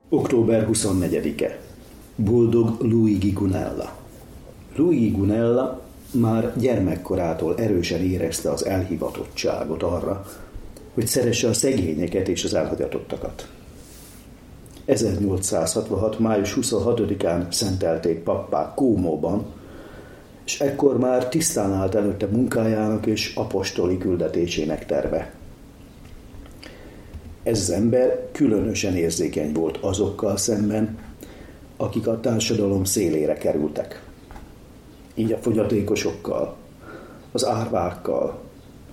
Október 24-e. Boldog Luigi Gunella. Luigi Gunella már gyermekkorától erősen érezte az elhivatottságot arra, hogy szeresse a szegényeket és az elhagyatottakat. 1866. május 26-án szentelték pappá Cómóban, és ekkor már tisztán állt előtte munkájának és apostoli küldetésének terve. Ez az ember különösen érzékeny volt azokkal szemben, akik a társadalom szélére kerültek. Így a fogyatékosokkal, az árvákkal.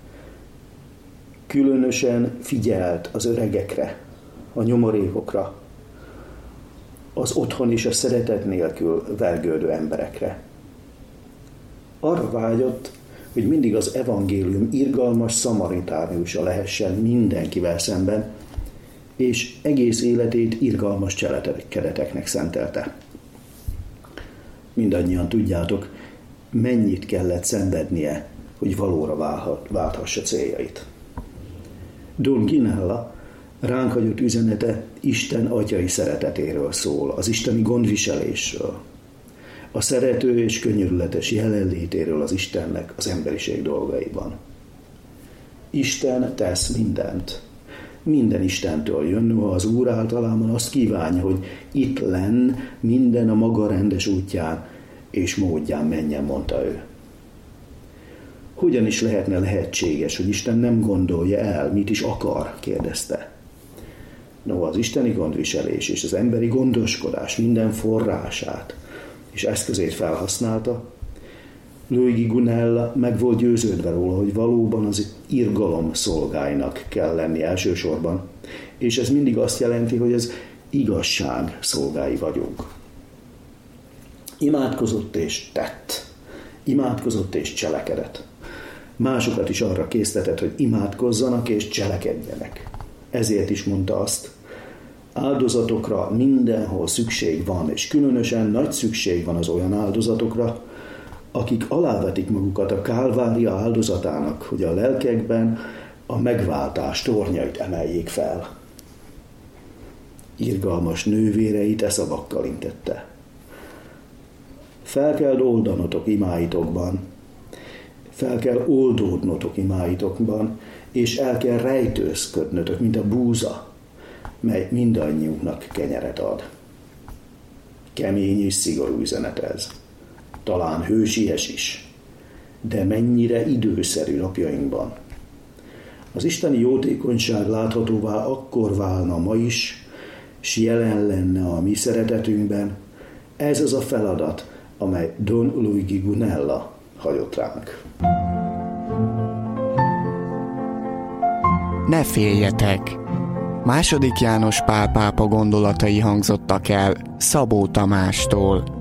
Különösen figyelt az öregekre, a nyomorékokra, az otthon és a szeretet nélkül vergődő emberekre. Arra vágyott, hogy mindig az evangélium irgalmas szamaritániusa lehessen mindenkivel szemben, és egész életét irgalmas cselekedeteknek szentelte. Mindannyian tudjátok, mennyit kellett szenvednie, hogy valóra válthassa céljait. Don Gunella ránk hagyott üzenete Isten atyai szeretetéről szól, az isteni gondviselésről, a szerető és könyörületes jelenlétéről az Istennek az emberiség dolgaiban. Isten tesz mindent. Minden Istentől jön, noha az Úr általában azt kívánja, hogy itt lenn minden a maga rendes útján és módján menjen, mondta ő. Hogyan is lehetne lehetséges, hogy Isten nem gondolja el, mit is akar, kérdezte. Noha az isteni gondviselés és az emberi gondoskodás minden forrását és eszközét felhasználta, Luigi Gunella meg volt győződve róla, hogy valóban az irgalom szolgáinak kell lenni elsősorban, és ez mindig azt jelenti, hogy az igazság szolgái vagyunk. Imádkozott és tett, imádkozott és cselekedett. Másokat is arra késztetett, hogy imádkozzanak és cselekedjenek. Ezért is mondta azt, áldozatokra mindenhol szükség van, és különösen nagy szükség van az olyan áldozatokra, akik alávetik magukat a Kálvária áldozatának, hogy a lelkekben a megváltás tornyait emeljék fel. Irgalmas nővéreit e szavakkal intette. Fel kell oldanotok imáitokban, fel kell oldódnotok imáitokban, és el kell rejtőzködnötök, mint a búza, mely mindannyiunknak kenyeret ad. Kemény és szigorú üzenet ez. Talán hősies is, de mennyire időszerű napjainkban. Az isteni jótékonyság láthatóvá akkor válna ma is, s jelen lenne a mi szeretetünkben. Ez az a feladat, amely Don Luigi Gunella hagyott ránk. Ne féljetek! II. János Pál pápa gondolatai hangzottak el Szabó Tamástól.